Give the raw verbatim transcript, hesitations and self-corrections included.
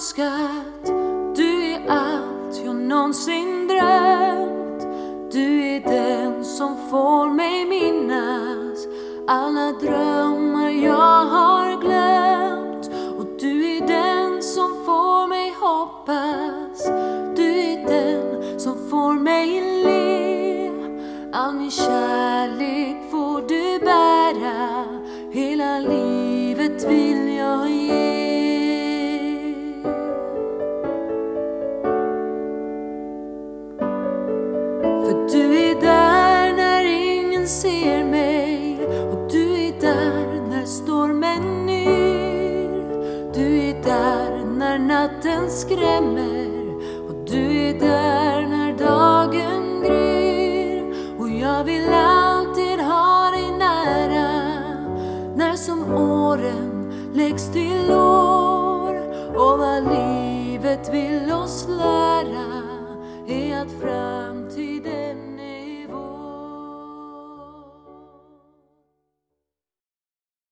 önskat. Du är allt jag någonsin drömt. Du är den som får mig minnas alla drömmar jag har glömt. Och du är den som får mig hoppas. Du är den som får mig le. All min kärlek får du bära. Hela livet vill jag ge. För du är där när ingen ser mig. Och du är där när stormen yr. Du är där när natten skrämmer. Och du är där när dagen gryr. Och jag vill alltid ha dig nära. När som åren läggs till år. Och vad livet vill oss lära.